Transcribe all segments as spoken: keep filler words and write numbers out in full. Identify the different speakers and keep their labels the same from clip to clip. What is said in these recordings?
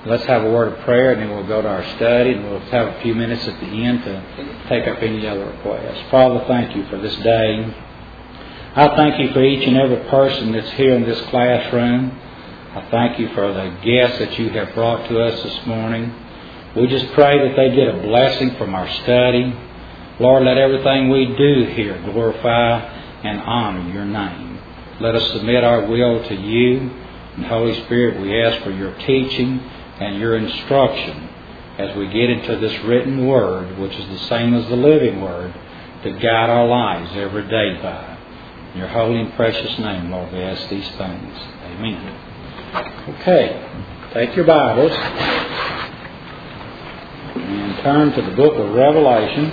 Speaker 1: let's have a word of prayer, and then we'll go to our study, and we'll have a few minutes at the end to take up any other requests. Father, thank you for this day. I thank you for each and every person that's here in this classroom. I thank you for the guests that you have brought to us this morning. We just pray that they get a blessing from our study. Lord, let everything we do here glorify and honor your name. Let us submit our will to you. And Holy Spirit, we ask for your teaching and your instruction as we get into this written word, which is the same as the living word, to guide our lives every day by. In your holy and precious name, Lord, we ask these things. Amen. Okay, take your Bibles and turn to the book of Revelation.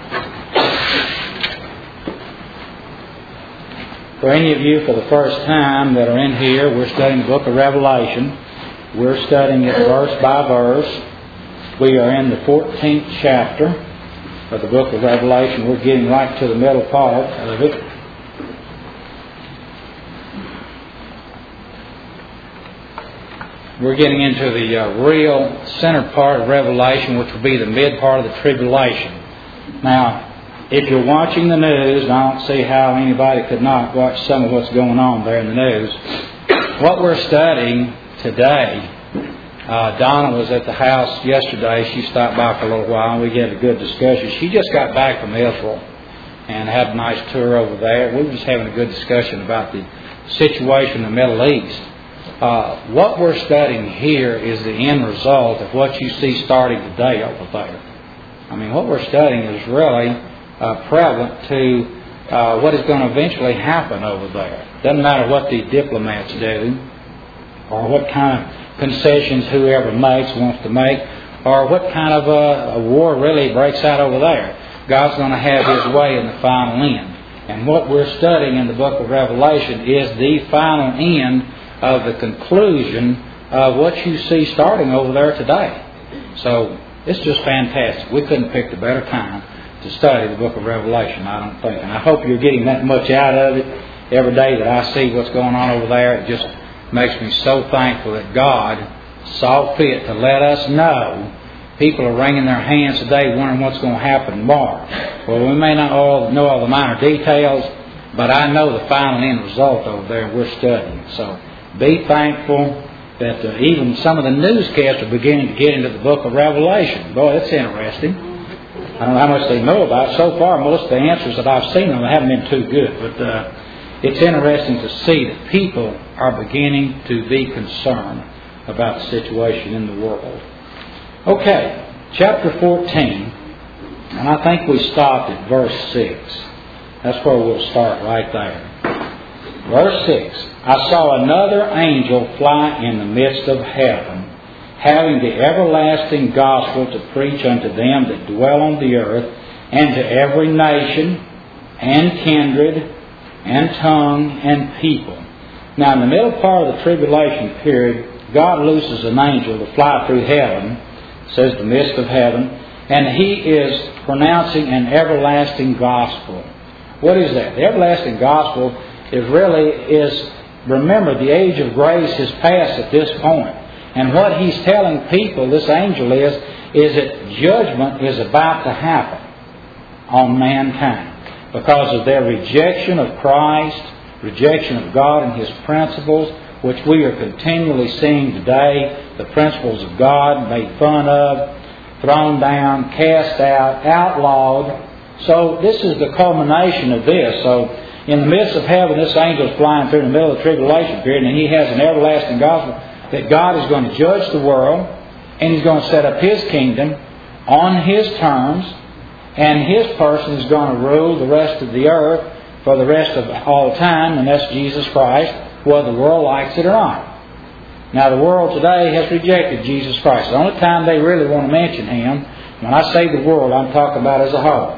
Speaker 1: For any of you for the first time that are in here, we're studying the book of Revelation. We're studying it verse by verse. We are in the fourteenth chapter of the book of Revelation. We're getting right to the middle part of it. We're getting into the uh, real center part of Revelation, which will be the mid part of the tribulation. Now, if you're watching the news, and I don't see how anybody could not watch some of what's going on there in the news. What we're studying today, uh, Donna was at the house yesterday. She stopped by for a little while, and we had a good discussion. She just got back from Israel and had a nice tour over there. We were just having a good discussion about the situation in the Middle East. Uh, what we're studying here is the end result of what you see starting today over there. I mean, what we're studying is really uh, prevalent to uh, what is going to eventually happen over there. Doesn't matter what the diplomats do, or what kind of concessions whoever makes wants to make, or what kind of a, a war really breaks out over there. God's going to have His way in the final end. And what we're studying in the book of Revelation is the final end of the conclusion of what you see starting over there today. So it's just fantastic. We couldn't pick a better time to study the book of Revelation, I don't think. And I hope you're getting that much out of it. Every day that I see what's going on over there, it just makes me so thankful that God saw fit to let us know. People are wringing their hands today wondering what's going to happen tomorrow. Well, we may not all know all the minor details, but I know the final end result over there we're studying. So be thankful that uh, even some of the newscasts are beginning to get into the book of Revelation. Boy, that's interesting. I don't know how much they know about it. So far, most of the answers that I've seen them haven't been too good. But uh, it's interesting to see that people are beginning to be concerned about the situation in the world. Okay, chapter fourteen. And I think we stopped at verse six. That's where we'll start right there. Verse six. I saw another angel fly in the midst of heaven, having the everlasting gospel to preach unto them that dwell on the earth, and to every nation, and kindred, and tongue, and people. Now, in the middle part of the tribulation period, God looses an angel to fly through heaven, says the midst of heaven, and he is pronouncing an everlasting gospel. What is that? The everlasting gospel is really is, remember, the age of grace has passed at this point. And what he's telling people, this angel is, is that judgment is about to happen on mankind because of their rejection of Christ, rejection of God and His principles, which we are continually seeing today, the principles of God made fun of, thrown down, cast out, outlawed. So this is the culmination of this. So in the midst of heaven, this angel is flying through the middle of the tribulation period, and he has an everlasting gospel that God is going to judge the world, and He's going to set up His kingdom on His terms, and His person is going to rule the rest of the earth for the rest of all time, and that's Jesus Christ, whether the world likes it or not. Now, the world today has rejected Jesus Christ. The only time they really want to mention Him, when I say the world, I'm talking about as a whole.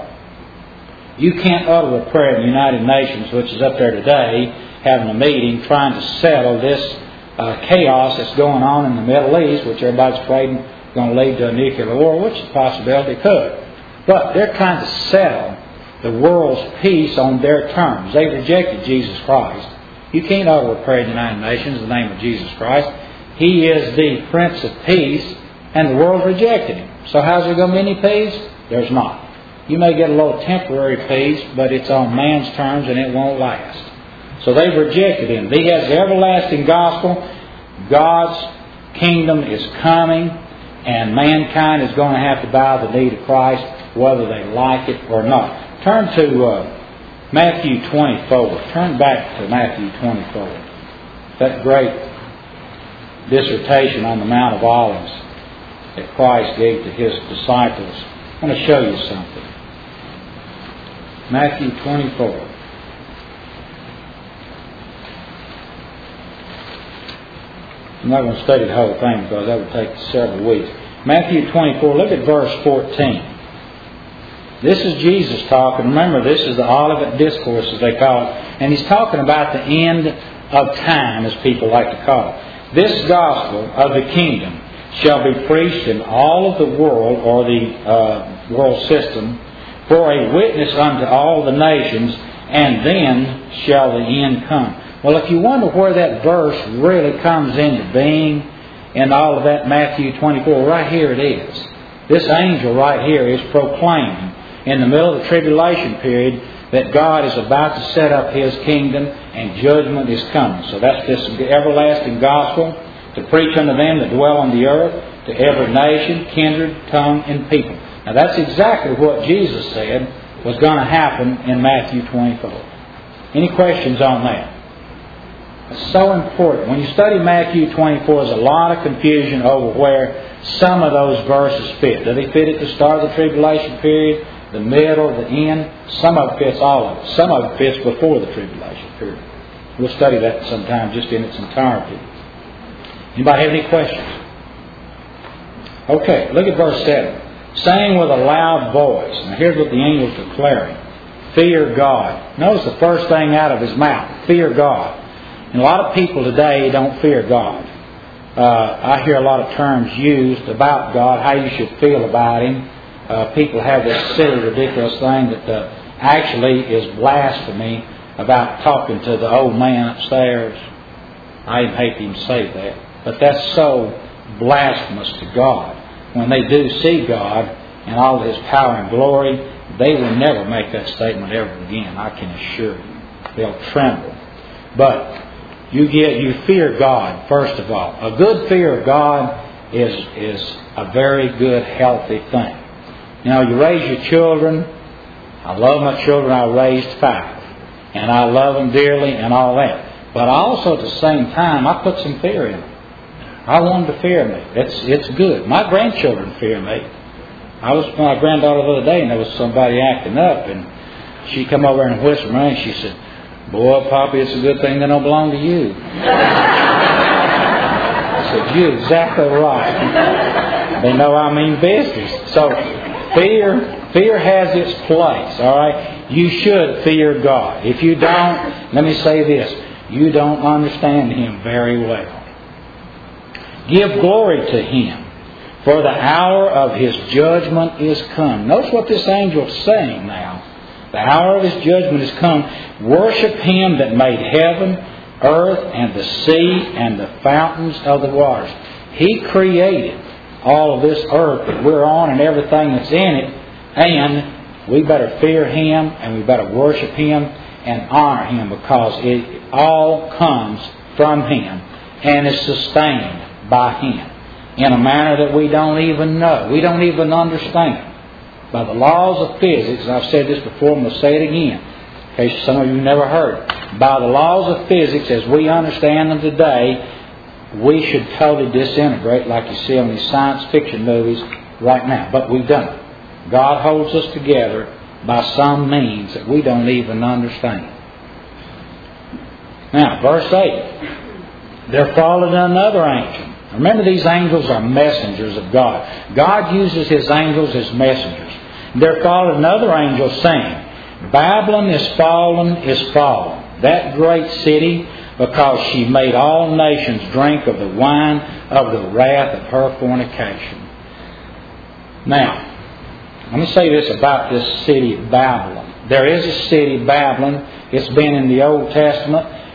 Speaker 1: You can't utter a prayer in the United Nations, which is up there today, having a meeting, trying to settle this uh, chaos that's going on in the Middle East, which everybody's afraid is going to lead to a nuclear war, which is a possibility could. But they're trying to settle the world's peace on their terms. They've rejected Jesus Christ. You can't utter a prayer in the United Nations in the name of Jesus Christ. He is the Prince of Peace, and the world rejected Him. So how's there going to be any peace? There's not. You may get a little temporary peace, but it's on man's terms and it won't last. So they've rejected Him. He has the everlasting gospel. God's kingdom is coming, and mankind is going to have to bow the knee to Christ, whether they like it or not. Turn to uh, Matthew twenty-four. Turn back to Matthew twenty-four. That great dissertation on the Mount of Olives that Christ gave to His disciples. I want to show you something. Matthew twenty-four. I'm not going to study the whole thing because that would take several weeks. Matthew twenty-four, look at verse fourteen. This is Jesus talking. Remember, this is the Olivet Discourse, as they call it. And He's talking about the end of time, as people like to call it. This gospel of the kingdom shall be preached in all of the world, or the uh, world system, for a witness unto all the nations, and then shall the end come. Well, if you wonder where that verse really comes into being in all of that Matthew twenty-four, right here it is. This angel right here is proclaiming in the middle of the tribulation period that God is about to set up His kingdom and judgment is coming. So that's this everlasting gospel to preach unto them that dwell on the earth, to every nation, kindred, tongue, and people. Now that's exactly what Jesus said was going to happen in Matthew twenty-four. Any questions on that? It's so important. When you study Matthew twenty-four, there's a lot of confusion over where some of those verses fit. Do they fit at the start of the tribulation period, the middle, the end? Some of it fits all of it. Some of it fits before the tribulation period. We'll study that sometime just in its entirety. Anybody have any questions? Okay, look at verse seven. Saying with a loud voice. Now here's what the angel's declaring. Fear God. Notice the first thing out of his mouth. Fear God. And a lot of people today don't fear God. Uh, I hear a lot of terms used about God, how you should feel about Him. Uh, people have this silly, ridiculous thing that uh, actually is blasphemy about talking to the old man upstairs. I even hate to even say that. But that's so blasphemous to God. When they do see God and all His power and glory, they will never make that statement ever again, I can assure you. They'll tremble. But you get you fear God, first of all. A good fear of God is, is a very good, healthy thing. You know, you raise your children. I love my children. I raised five. And I love them dearly and all that. But also at the same time, I put some fear in them. I want them to fear me. It's it's good. My grandchildren fear me. I was with my granddaughter the other day, and there was somebody acting up, and she come over and whispered me, and she said, "Boy, Poppy, it's a good thing they don't belong to you." I said, "You're exactly right. They know I mean business." So fear, fear has its place. All right, you should fear God. If you don't, let me say this: you don't understand Him very well. Give glory to Him, for the hour of His judgment is come. Notice what this angel is saying now. The hour of His judgment is come. Worship Him that made heaven, earth, and the sea, and the fountains of the waters. He created all of this earth that we're on and everything that's in it. And we better fear Him, and we better worship Him and honor Him, because it all comes from Him and is sustained by Him in a manner that we don't even know. We don't even understand. By the laws of physics, and I've said this before, I'm going to say it again, in case some of you never heard it. By the laws of physics, as we understand them today, we should totally disintegrate like you see on these science fiction movies right now. But we've done it. God holds us together by some means that we don't even understand. Now, verse eight. There followed another angel. Remember, these angels are messengers of God. God uses His angels as messengers. There followed another angel saying, Babylon is fallen, is fallen, that great city, because she made all nations drink of the wine of the wrath of her fornication. Now, let me say this about this city of Babylon. There is a city, Babylon. It's been in the Old Testament.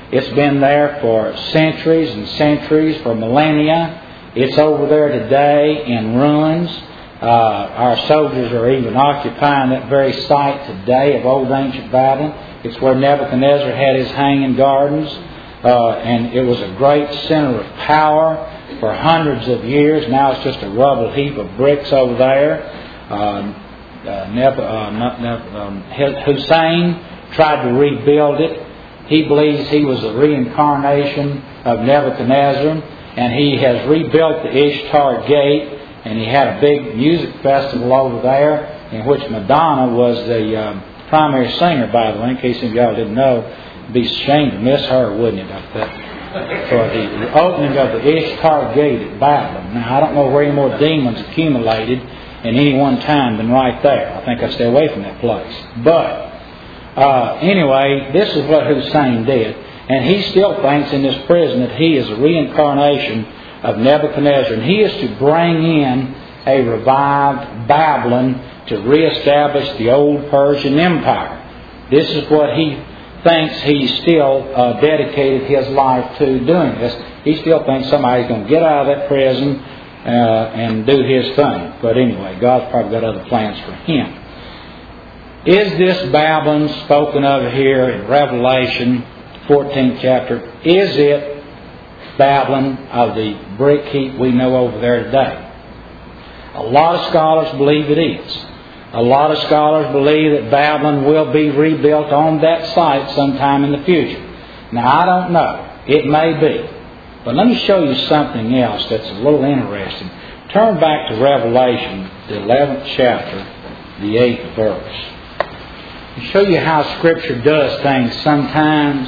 Speaker 1: It's been there for centuries and centuries, for millennia. It's over there today in ruins. Uh, our soldiers are even occupying that very site today of old ancient Babylon. It's where Nebuchadnezzar had his hanging gardens. Uh, and it was a great center of power for hundreds of years. Now it's just a rubble heap of bricks over there. Um, uh, Neb- uh, Neb- um, Hussein tried to rebuild it. He believes he was a reincarnation of Nebuchadnezzar, and he has rebuilt the Ishtar Gate, and he had a big music festival over there in which Madonna was the um, primary singer, by the way, in case any of y'all didn't know. It'd be a shame to miss her, wouldn't it, up there, for the opening of the Ishtar Gate at Babylon. Now, I don't know where any more demons accumulated in any one time than right there. I think I stay away from that place. But Uh, anyway, this is what Hussein did. And he still thinks in this prison that he is a reincarnation of Nebuchadnezzar. And he is to bring in a revived Babylon to reestablish the old Persian Empire. This is what he thinks he still uh, dedicated his life to doing this. He still thinks somebody's going to get out of that prison uh, and do his thing. But anyway, God's probably got other plans for him. Is this Babylon spoken of here in Revelation fourteenth chapter, is it Babylon of the brick heap we know over there today? A lot of scholars believe it is. A lot of scholars believe that Babylon will be rebuilt on that site sometime in the future. Now, I don't know. It may be. But let me show you something else that's a little interesting. Turn back to Revelation, the eleventh chapter, the eighth verse. To show you how Scripture does things sometimes.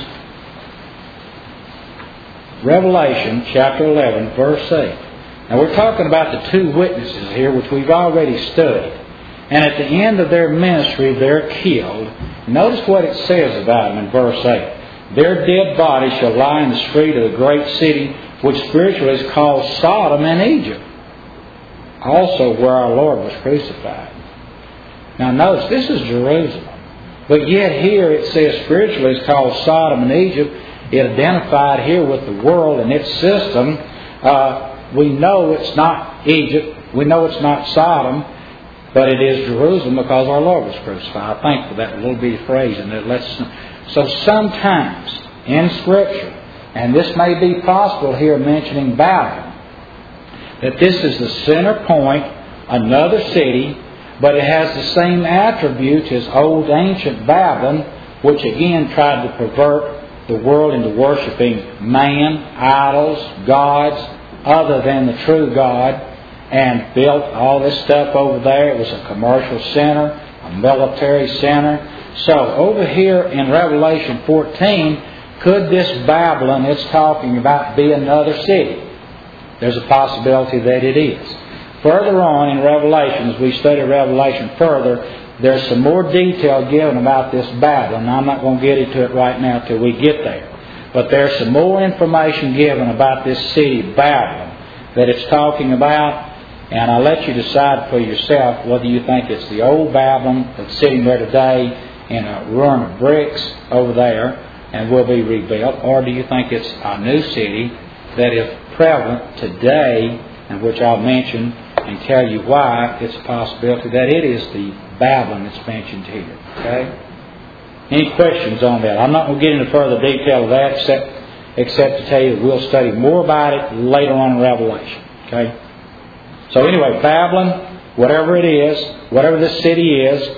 Speaker 1: Revelation chapter eleven, verse eight. Now we're talking about the two witnesses here, which we've already studied. And at the end of their ministry, they're killed. Notice what it says about them in verse eight. Their dead bodies shall lie in the street of the great city, which spiritually is called Sodom and Egypt, also where our Lord was crucified. Now notice, this is Jerusalem. But yet here it says spiritually it's called Sodom and Egypt. It identified here with the world and its system. Uh, we know it's not Egypt. We know it's not Sodom. But it is Jerusalem because our Lord was crucified. I think for that little bitty phrase. And that lets, so sometimes in Scripture, and this may be possible here mentioning Babylon, that this is the center point, another city, but it has the same attributes as old ancient Babylon, which again tried to pervert the world into worshiping man, idols, gods, other than the true God, and built all this stuff over there. It was a commercial center, a military center. So over here in Revelation fourteen, could this Babylon it's talking about be another city? There's a possibility that it is. Further on in Revelation, as we study Revelation further, there's some more detail given about this Babylon. I'm not going to get into it right now till we get there. But there's some more information given about this city, Babylon, that it's talking about. And I'll let you decide for yourself whether you think it's the old Babylon that's sitting there today in a ruin of bricks over there and will be rebuilt, or do you think it's a new city that is prevalent today, and which I'll mention and tell you why it's a possibility that it is the Babylon that's mentioned here. Okay? Any questions on that? I'm not going to get into further detail of that except, except to tell you that we'll study more about it later on in Revelation. Okay? So anyway, Babylon, whatever it is, whatever this city is,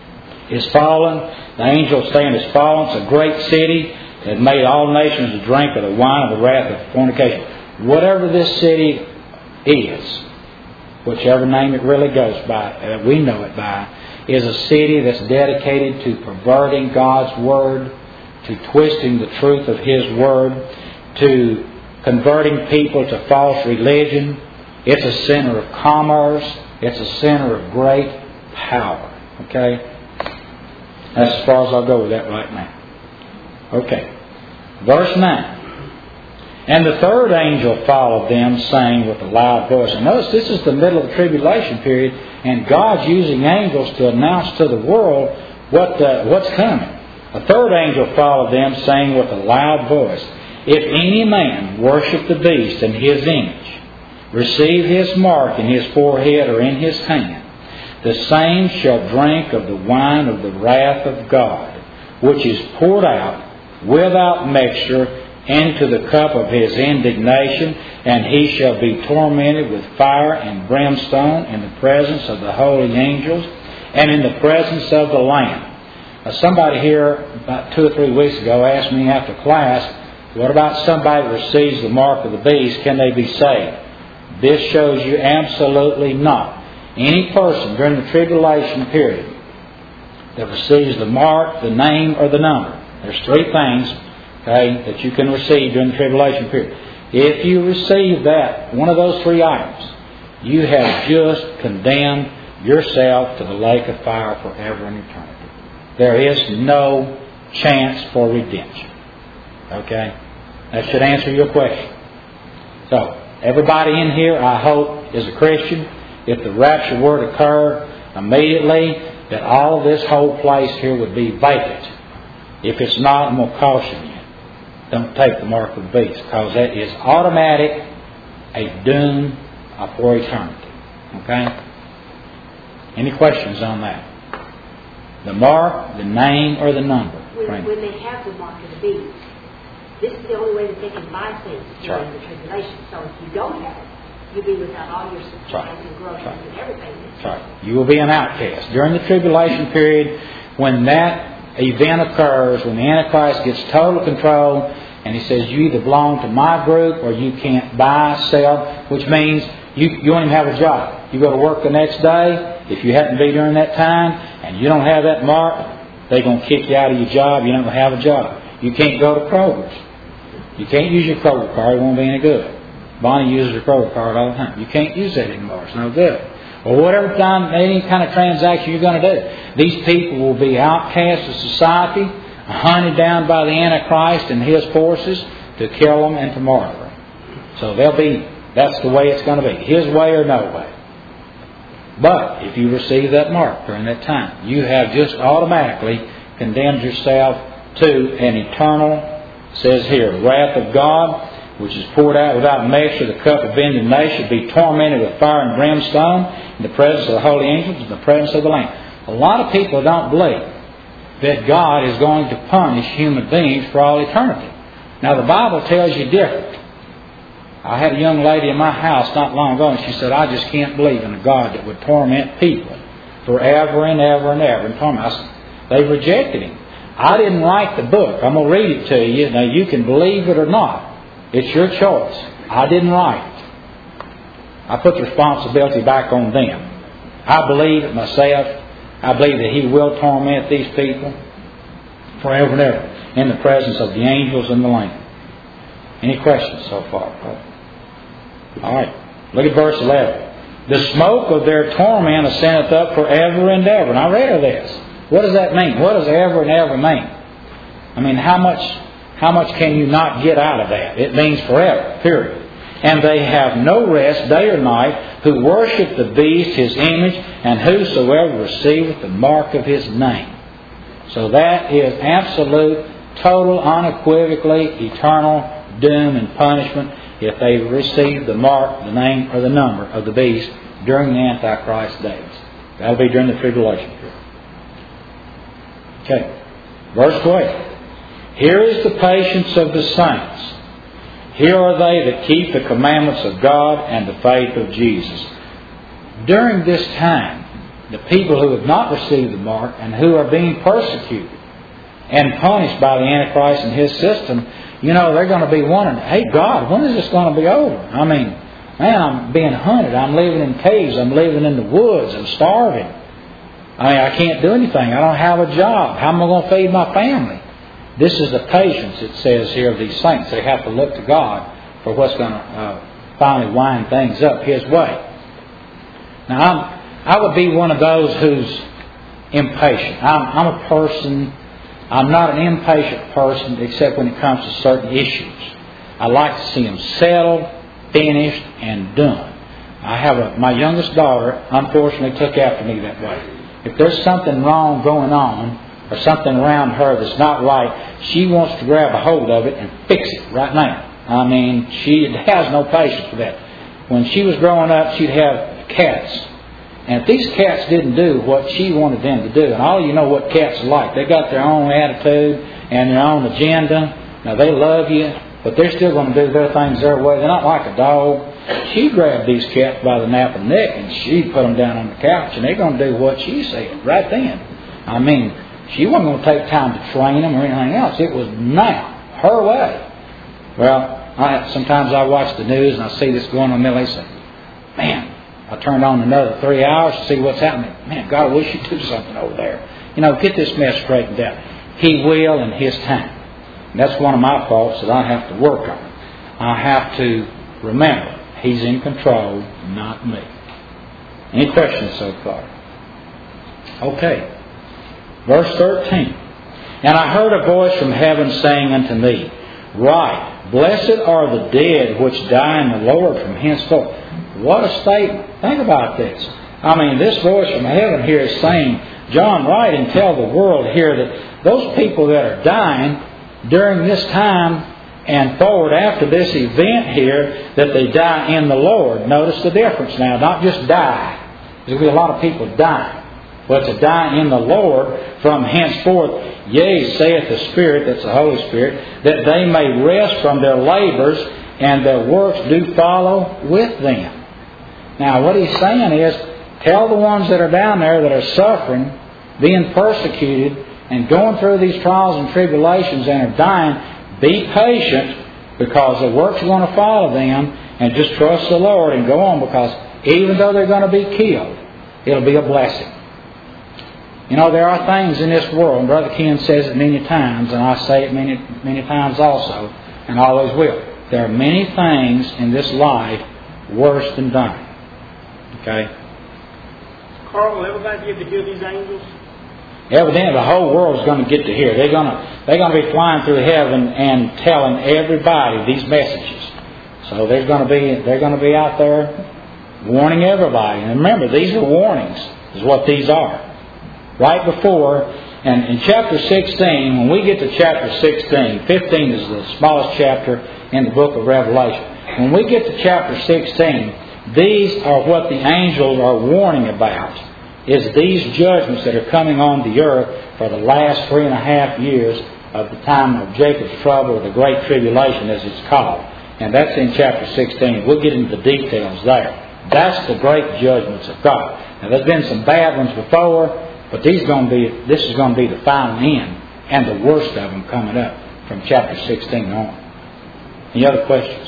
Speaker 1: is fallen. The angel saying it's fallen. It's a great city that made all nations drink of the wine of the wrath of fornication. Whatever this city is, whichever name it really goes by, uh, we know it by, is a city that's dedicated to perverting God's Word, to twisting the truth of His Word, to converting people to false religion. It's a center of commerce. It's a center of great power. Okay? That's as far as I'll go with that right now. Okay. Verse nine. And the third angel followed them, saying with a loud voice. And notice this is the middle of the tribulation period, and God's using angels to announce to the world what uh, what's coming. A third angel followed them, saying with a loud voice, If any man worship the beast and his image, receive his mark in his forehead or in his hand, the same shall drink of the wine of the wrath of God, which is poured out without mixture into the cup of his indignation, and he shall be tormented with fire and brimstone in the presence of the holy angels and in the presence of the Lamb. Now, somebody here about two or three weeks ago asked me after class, what about somebody that receives the mark of the beast? Can they be saved? This shows you absolutely not. Any person during the tribulation period that receives the mark, the name, or the number. There's three things, okay, that you can receive during the tribulation period. If you receive that, one of those three items, you have just condemned yourself to the lake of fire forever and eternity. There is no chance for redemption. Okay? That should answer your question. So, everybody in here, I hope, is a Christian. If the rapture were to occur immediately, that all of this whole place here would be vacant. If it's not, I'm going to caution you. Don't take the mark of the beast, because that is automatic, a doom for eternity. Okay? Any questions on that? The mark, the name, or the number?
Speaker 2: When, when they have the mark of the beast, this is the only way that they can buy things during
Speaker 1: right.
Speaker 2: the tribulation. So if you don't have it, you'll be without all your supplies right. and groceries right. and everything.
Speaker 1: That's right. You will be an outcast. During the tribulation period, when that event occurs, when the Antichrist gets total control, and he says, you either belong to my group or you can't buy, sell, which means you, you don't even have a job. You go to work the next day, if you happen to be during that time, and you don't have that mark, they're going to kick you out of your job. You don't have a job. You can't go to Kroger's. You can't use your Kroger card. It won't be any good. Bonnie uses her Kroger card all the time. You can't use that anymore. It's no good. Or whatever time, any kind of transaction you're going to do. These people will be outcasts of society, hunted down by the Antichrist and his forces to kill them and to martyr them. So they'll be, that's the way it's going to be. His way or no way. But if you receive that mark during that time, you have just automatically condemned yourself to an eternal, says here, wrath of God, which is poured out without measure. The cup of indignation be tormented with fire and brimstone in the presence of the holy angels, in the presence of the Lamb. A lot of people don't believe that God is going to punish human beings for all eternity. Now the Bible tells you different. I had a young lady in my house not long ago, and she said, I just can't believe in a God that would torment people forever and ever and ever. And torment. I said, they rejected Him. I didn't write the book. I'm going to read it to you. Now you can believe it or not. It's your choice. I didn't write it. I put the responsibility back on them. I believe it myself. I believe that He will torment these people forever and ever in the presence of the angels and the Lamb. Any questions so far? All right. Look at verse eleven. The smoke of their torment ascendeth up forever and ever. And I read this. What does that mean? What does ever and ever mean? I mean, how much, how much can you not get out of that? It means forever, period. And they have no rest day or night who worship the beast, his image, and whosoever receiveth the mark of his name. So that is absolute, total, unequivocally, eternal doom and punishment if they receive the mark, the name, or the number of the beast during the Antichrist days. That'll be during the tribulation period. Okay. Verse twelve. Here is the patience of the saints. Here are they that keep the commandments of God and the faith of Jesus. During this time, the people who have not received the mark and who are being persecuted and punished by the Antichrist and his system, you know, they're going to be wondering, hey, God, when is this going to be over? I mean, man, I'm being hunted. I'm living in caves. I'm living in the woods. I'm starving. I mean, I can't do anything. I don't have a job. How am I going to feed my family? This is the patience, it says here, of these saints. They have to look to God for what's going to uh, finally wind things up His way. Now, I'm, I would be one of those who's impatient. I'm, I'm a person, I'm not an impatient person except when it comes to certain issues. I like to see them settled, finished, and done. I have a, my youngest daughter, unfortunately, took after me that way. If there's something wrong going on, or something around her that's not right, she wants to grab a hold of it and fix it right now. I mean, she has no patience for that. When she was growing up, she'd have cats. And if these cats didn't do what she wanted them to do, and all you know what cats are like, they got their own attitude and their own agenda. Now, they love you, but they're still going to do their things their way. They're not like a dog. She grabbed these cats by the nape of the neck and she'd put them down on the couch, and they're going to do what she said right then. I mean, she wasn't going to take time to train them or anything else. It was now, her way. Well, I, sometimes I watch the news and I see this going on, and they say, man, I turned on another three hours to see what's happening. Man, God, I wish you'd do something over there. You know, get this mess straightened out. He will in His time. And that's one of my faults that I have to work on. I have to remember He's in control, not me. Any questions so far? Okay. Verse thirteen. And I heard a voice from heaven saying unto me, Write, blessed are the dead which die in the Lord from henceforth. What a statement. Think about this. I mean, this voice from heaven here is saying, John, write and tell the world here that those people that are dying during this time and forward after this event here, that they die in the Lord. Notice the difference now. Not just die. There'll be a lot of people dying. But to die in the Lord from henceforth, yea, saith the Spirit, that's the Holy Spirit, that they may rest from their labors, and their works do follow with them. Now, what he's saying is, tell the ones that are down there that are suffering, being persecuted, and going through these trials and tribulations and are dying, be patient, because the works are going to follow them, and just trust the Lord and go on, because even though they're going to be killed, it'll be a blessing. You know, there are things in this world, and Brother Ken says it many times, and I say it many, many times also, and always will. There are many things in this life worse than dying. Okay?
Speaker 3: Carl, will everybody get to hear these angels?
Speaker 1: Evidently, the whole world is going to get to hear. They're going to they're going to be flying through heaven and telling everybody these messages. So there's going to be they're going to be out there warning everybody. And remember, these are warnings, is what these are. Right before, and in chapter sixteen, when we get to chapter sixteen, fifteen is the smallest chapter in the book of Revelation. When we get to chapter sixteen, these are what the angels are warning about. Is these judgments that are coming on the earth for the last three and a half years of the time of Jacob's trouble, or the Great Tribulation as it's called. And that's in chapter sixteen. We'll get into the details there. That's the great judgments of God. Now, there's been some bad ones before, but these going to be, this is going to be the final end, and the worst of them coming up from chapter sixteen on. Any other questions?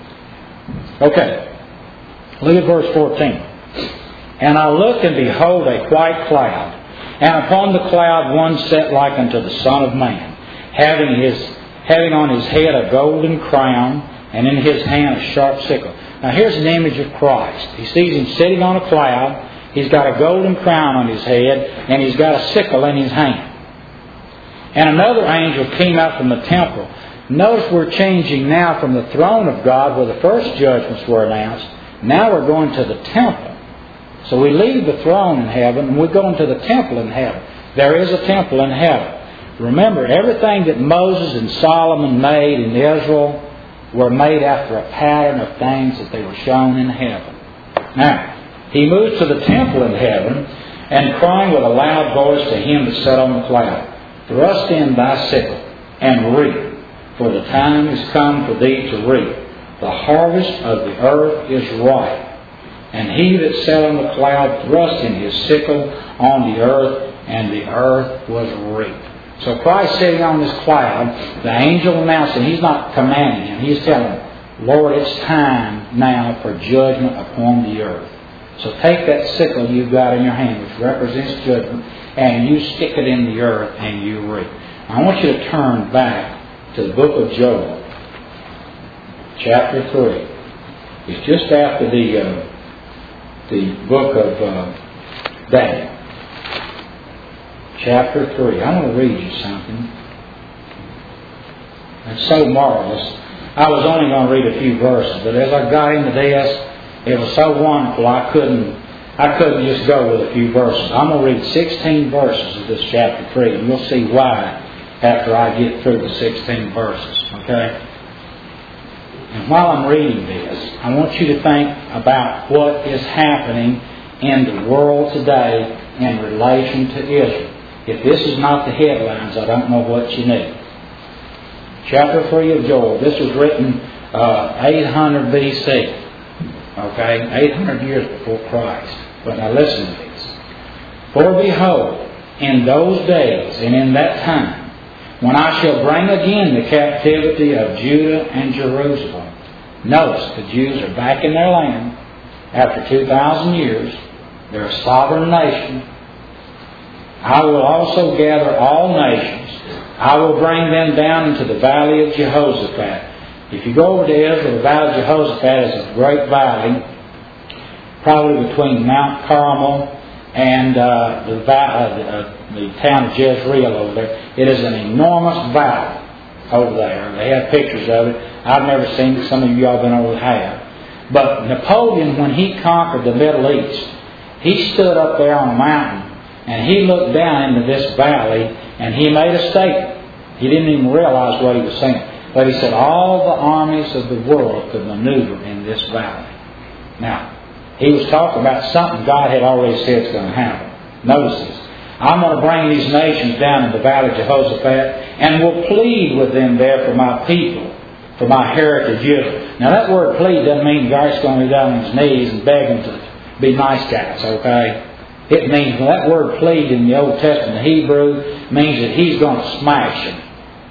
Speaker 1: Okay. Look at verse fourteen. And I looked, and behold, a white cloud, and upon the cloud one sat like unto the Son of Man, having his having on his head a golden crown, and in his hand a sharp sickle. Now here's an image of Christ. He sees him sitting on a cloud. He's got a golden crown on his head, and he's got a sickle in his hand. And another angel came out from the temple. Notice we're changing now from the throne of God, where the first judgments were announced. Now we're going to the temple. So we leave the throne in heaven, and we go into the temple in heaven. There is a temple in heaven. Remember, everything that Moses and Solomon made in Israel were made after a pattern of things that they were shown in heaven. Now, he moves to the temple in heaven, and crying with a loud voice to him that sat on the cloud, Thrust in thy sickle, and reap, for the time is come for thee to reap. The harvest of the earth is ripe. And he that sat on the cloud thrust in his sickle on the earth, and the earth was reaped. So Christ sitting on this cloud, the angel announced, and he's not commanding him, he's telling him, Lord, it's time now for judgment upon the earth. So take that sickle you've got in your hand, which represents judgment, and you stick it in the earth, and you reap. I want you to turn back to the book of Joel, chapter three. It's just after the uh, the book of uh, Daniel, chapter three. I want to read you something. It's so marvelous. I was only going to read a few verses, but as I got into this, it was so wonderful I couldn't I couldn't just go with a few verses. I'm going to read sixteen verses of this chapter three, and you'll see why after I get through the sixteen verses. Okay? And while I'm reading this, I want you to think about what is happening in the world today in relation to Israel. If this is not the headlines, I don't know what you need. Chapter three of Joel. This was written uh, eight hundred B C. Okay? eight hundred years before Christ. But now listen to this. For behold, in those days and in that time, when I shall bring again the captivity of Judah and Jerusalem. Notice, the Jews are back in their land after two thousand years. They're a sovereign nation. I will also gather all nations. I will bring them down into the valley of Jehoshaphat. If you go over to Israel, the valley of Jehoshaphat is a great valley, probably between Mount Carmel and uh, the, uh, uh, the town of Jezreel over there. It is an enormous valley over there. They have pictures of it. I've never seen it. Some of you all been over have. But Napoleon, when he conquered the Middle East, he stood up there on a mountain and he looked down into this valley and he made a statement. He didn't even realize what he was saying. But he said all the armies of the world could maneuver in this valley. Now, he was talking about something God had already said is going to happen. Notice this. I'm going to bring these nations down in the valley of Jehoshaphat and will plead with them there for my people, for my heritage Israel. Now that word plead doesn't mean God's going to be down on his knees and beg them to be nice guys, okay? It means, well, that word plead in the Old Testament, the Hebrew, means that he's going to smash them.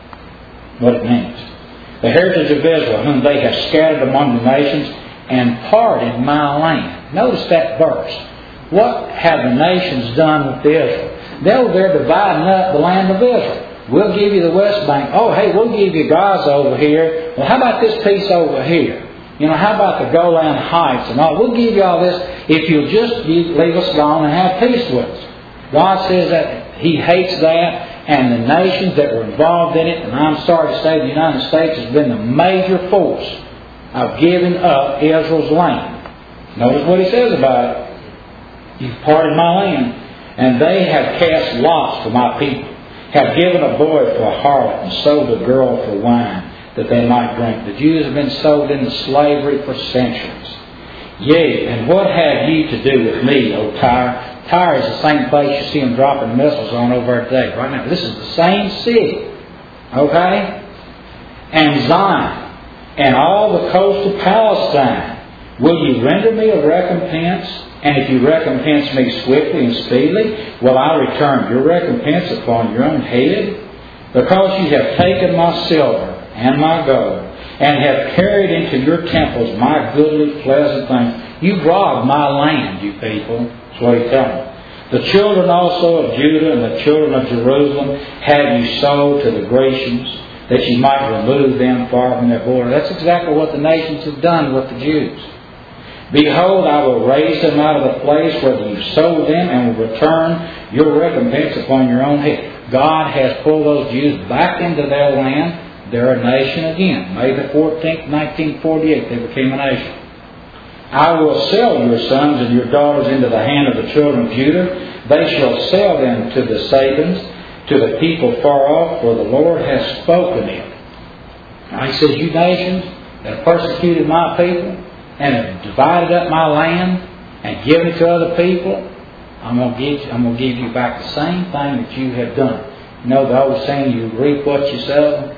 Speaker 1: What it means. The heritage of Israel, whom they have scattered among the nations, and parted my land. Notice that verse. What have the nations done with Israel? They were there dividing up the land of Israel. We'll give you the West Bank. Oh, hey, we'll give you Gaza over here. Well, how about this piece over here? You know, how about the Golan Heights and all? We'll give you all this if you'll just leave us alone and have peace with us. God says that He hates that, and the nations that were involved in it, and I'm sorry to say the United States has been the major force of giving up Israel's land. Notice what He says about it. You've parted my land, and they have cast lots for my people, have given a boy for a harlot, and sold a girl for wine, that they might drink. The Jews have been sold into slavery for centuries. Yea, and what have ye to do with me, O Tyre? Tyre is the same place you see them dropping missiles on over there today. Right now, this is the same city. Okay? And Zion, and all the coast of Palestine. Will you render me a recompense? And if you recompense me swiftly and speedily, will I return your recompense upon your own head? Because you have taken my silver and my gold, and have carried into your temples my goodly pleasant things. You've robbed my land, you people. That's what He's telling them. The children also of Judah and the children of Jerusalem have you sold to the Grecians, that you might remove them far from their border. That's exactly what the nations have done with the Jews. Behold, I will raise them out of the place where you sold them, and will return your recompense upon your own head. God has pulled those Jews back into their land. They're a nation again. May the fourteenth, nineteen forty-eight, they became a nation. I will sell your sons and your daughters into the hand of the children of Judah. They shall sell them to the Sabins, to the people far off, for the Lord has spoken it. Now He says, you nations that have persecuted my people and have divided up my land and given it to other people, I'm going to give you, I'm going to give you back the same thing that you have done. You know the old saying, you reap what you sow?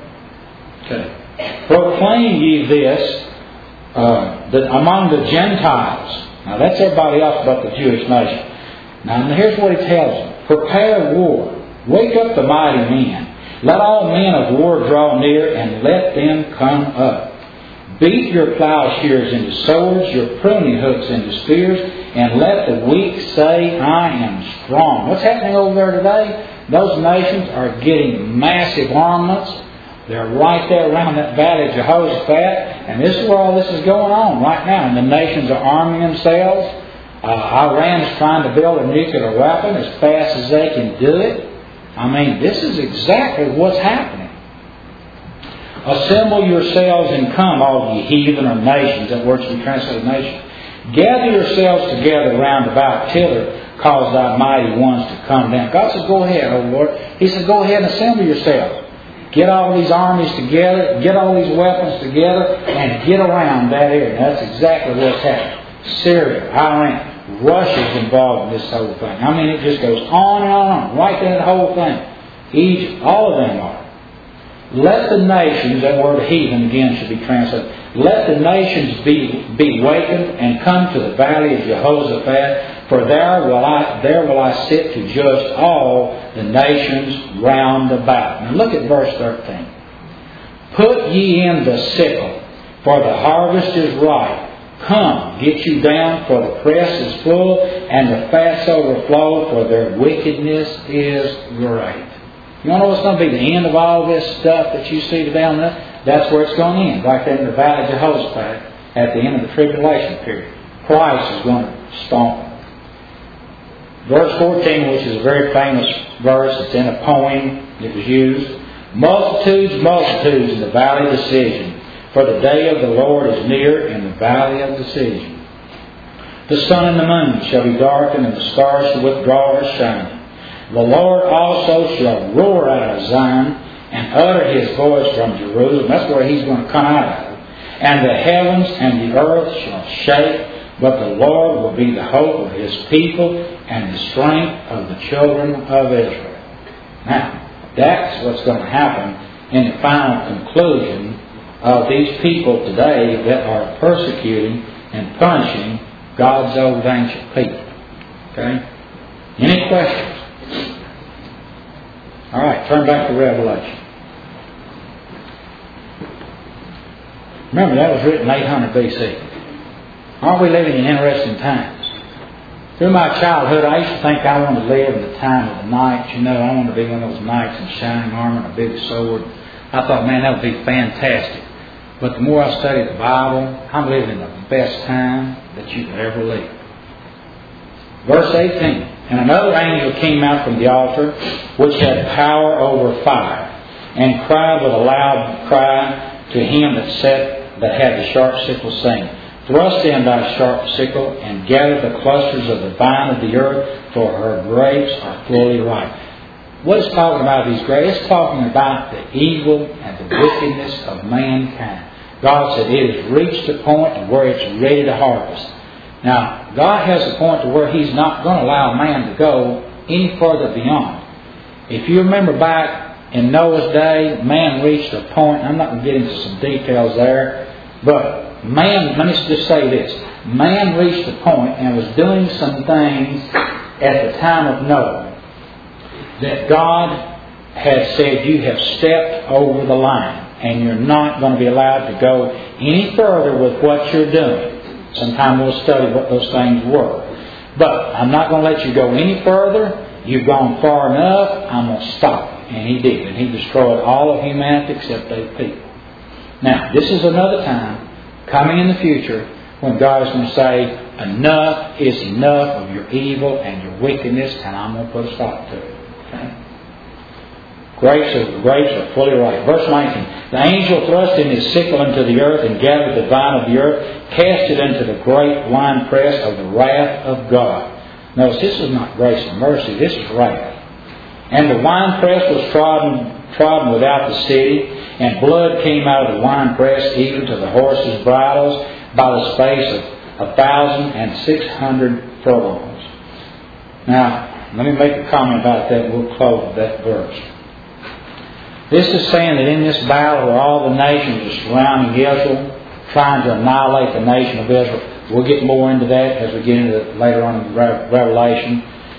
Speaker 1: Okay. Proclaim ye this uh, that among the Gentiles. Now that's everybody else but the Jewish nation. Now here's what He tells them. Prepare war. Wake up the mighty men. Let all men of war draw near, and let them come up. Beat your plowshares into swords, your pruning hooks into spears, and let the weak say, I am strong. What's happening over there today? Those nations are getting massive armaments. They're right there around that valley of Jehoshaphat, and this is where all this is going on right now. And the nations are arming themselves. Uh, Iran is trying to build a nuclear weapon as fast as they can do it. I mean, this is exactly what's happening. Assemble yourselves and come, all ye heathen or nations. That word's been translated nation. Gather yourselves together round about Tiller, cause thy mighty ones to come down. God says, go ahead, O Lord. He says, go ahead and assemble yourselves. Get all these armies together, get all these weapons together, and get around that area. That's exactly what's happening. Syria, Iran, Russia's involved in this whole thing. I mean, it just goes on and on, right there, the whole thing. Egypt, all of them are. Let the nations, that word heathen again should be translated, let the nations be, be wakened and come to the valley of Jehoshaphat, for there will I there will I sit to judge all the nations round about. Now look at verse thirteen. Put ye in the sickle, for the harvest is ripe. Come, get you down, for the press is full, and the fats overflow, for their wickedness is great. You want to know what's going to be the end of all this stuff that you see down there? That's where it's going to end, right there in the valley of Jehoshaphat, at the end of the tribulation period. Christ is going to stomp. Verse fourteen, which is a very famous verse, it's in a poem, it was used. Multitudes, multitudes in the valley of decision, for the day of the Lord is near in the valley of decision. The sun and the moon shall be darkened, and the stars shall withdraw their shining. The Lord also shall roar out of Zion, and utter His voice from Jerusalem. That's where He's going to come out of. And the heavens and the earth shall shake, but the Lord will be the hope of His people, and the strength of the children of Israel. Now, that's what's going to happen in the final conclusion of these people today that are persecuting and punishing God's old ancient people. Okay? Any questions? All right, turn back to Revelation. Remember, that was written eight hundred B C. Aren't we living in interesting times? Through my childhood, I used to think I wanted to live in the time of the knights. You know, I wanted to be one of those knights in shining armor and a big sword. I thought, man, that would be fantastic. But the more I studied the Bible, I'm living in the best time that you could ever live. Verse eighteen. And another angel came out from the altar, which had power over fire, and cried with a loud cry to him that sat that had the sharp sickle, saying, Thrust in thy sharp sickle, and gather the clusters of the vine of the earth, for her grapes are fully ripe. What is talking about these grapes? It's talking about the evil and the wickedness of mankind. God said it has reached a point where it's ready to harvest. Now, God has a point to where He's not going to allow man to go any further beyond. If you remember back in Noah's day, man reached a point, I'm not going to get into some details there, but man, let me just say this, man reached a point and was doing some things at the time of Noah that God had said, you have stepped over the line and you're not going to be allowed to go any further with what you're doing. Sometime we'll study what those things were. But I'm not going to let you go any further. You've gone far enough. I'm going to stop you. And He did. And He destroyed all of humanity except eight people. Now, this is another time coming in the future when God is going to say, enough is enough of your evil and your wickedness, and I'm going to put a stop to it. Okay? Grapes are, grapes are fully ripe. Verse nineteen. The angel thrust in his sickle into the earth and gathered the vine of the earth, cast it into the great winepress of the wrath of God. Notice, this is not grace and mercy, this is wrath. And the winepress was trodden, trodden without the city, and blood came out of the winepress, even to the horses' bridles, by the space of a thousand and six hundred furlongs. Now, let me make a comment about that. We'll close with that verse. This is saying that in this battle where all the nations are surrounding Israel, trying to annihilate the nation of Israel, we'll get more into that as we get into it later on in Revelation,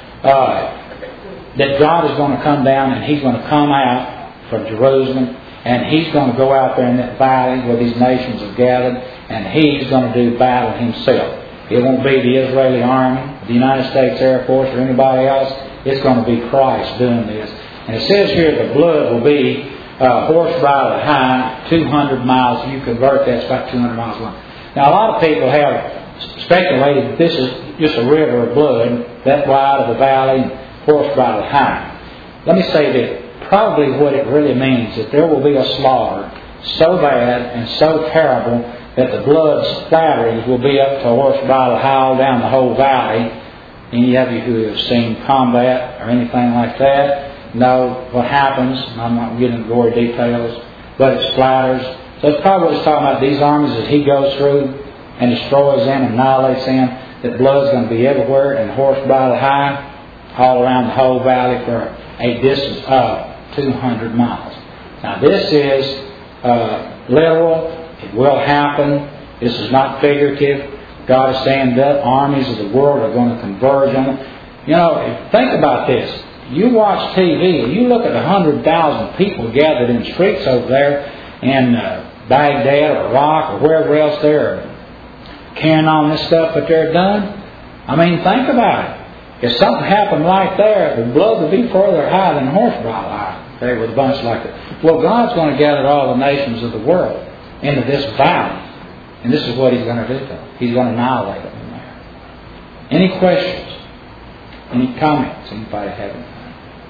Speaker 1: uh, that God is going to come down and He's going to come out from Jerusalem, and He's going to go out there in that valley where these nations have gathered, and He's going to do battle Himself. It won't be the Israeli army, the United States Air Force, or anybody else. It's going to be Christ doing this. And it says here the blood will be uh, horse bridle high, two hundred miles. If you convert that, it's about two hundred miles long. Now, a lot of people have speculated that this is just a river of blood that wide of the valley, horse bridle high. Let me say that probably what it really means is that there will be a slaughter so bad and so terrible that the blood splatterings will be up to horse bridle high all down the whole valley. Any of you who have seen combat or anything like that know what happens. I'm not getting into gory details, but it splatters. So it's probably what he's talking about. These armies, as he goes through and destroys them, annihilates them, that blood's going to be everywhere and horse bridle high all around the whole valley for a distance of two hundred miles. Now this is uh, literal. It will happen. This is not figurative. God is saying that armies of the world are going to converge on it. You know, think about this. You watch T V, you look at a hundred thousand people gathered in the streets over there in uh, Baghdad or Iraq or wherever else they're carrying on this stuff that they're done. I mean, think about it. If something happened right there, the blood would be further high than horse bridle high. There with a bunch like that. Well, God's going to gather all the nations of the world into this valley. And this is what He's going to do to them. He's going to annihilate them in there. Any questions? Any comments? Anybody have anything?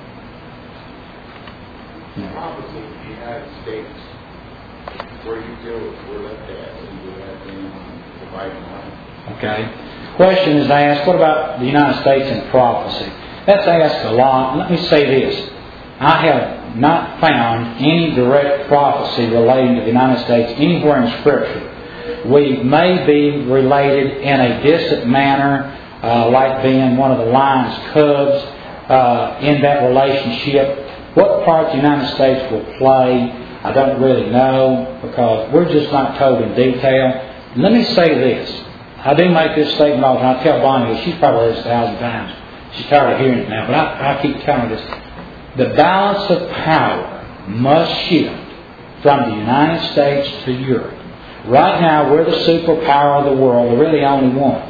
Speaker 4: No. Opposite of the United States, where you feel we're left at, and you have been dividing line.
Speaker 1: Okay. Question is asked, what about the United States and prophecy? That's asked a lot. Let me say this. I have not found any direct prophecy relating to the United States anywhere in Scripture. We may be related in a distant manner, uh, like being one of the lion's cubs uh, in that relationship. What part the United States will play, I don't really know, because we're just not told in detail. Let me say this. I do make this statement all the time. I tell Bonnie, she's probably heard this a thousand times. She's tired of hearing it now, but I, I keep telling her this. The balance of power must shift from the United States to Europe. Right now, we're the superpower of the world. We're really only one.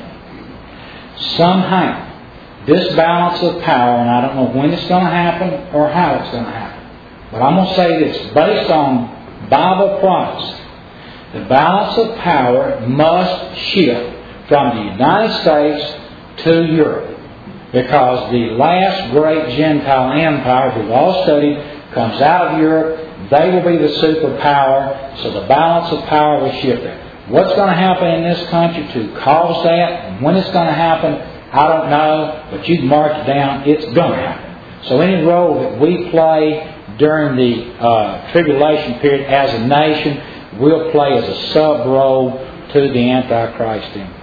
Speaker 1: Somehow, this balance of power, and I don't know when it's going to happen or how it's going to happen, but I'm going to say this, based on Bible prophecy, the balance of power must shift from the United States to Europe. Because the last great Gentile empire, we've all studied, comes out of Europe. They will be the superpower, so the balance of power will shift there. What's going to happen in this country to cause that, and when it's going to happen, I don't know, but you can mark it down, it's going to happen. So any role that we play during the uh, tribulation period as a nation, we'll play as a sub-role to the Antichrist empire.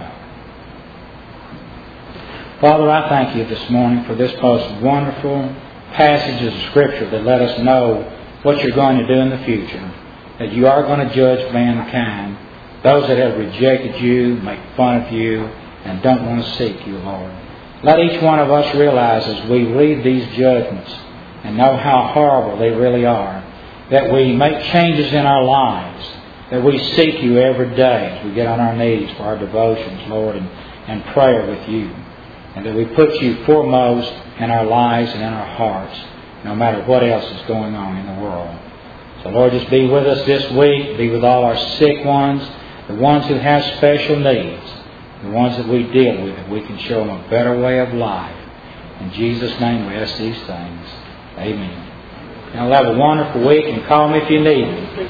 Speaker 1: Father, I thank you this morning for this most wonderful passages of Scripture that let us know what you're going to do in the future. That you are going to judge mankind. Those that have rejected you, make fun of you, and don't want to seek you, Lord. Let each one of us realize as we read these judgments and know how horrible they really are, that we make changes in our lives, that we seek you every day as we get on our knees for our devotions, Lord, and, and prayer with you. And that we put you foremost in our lives and in our hearts, no matter what else is going on in the world. So, Lord, just be with us this week. Be with all our sick ones, the ones who have special needs, the ones that we deal with, that we can show them a better way of life. In Jesus' name we ask these things. Amen. Now, have a wonderful week, and call me if you need me.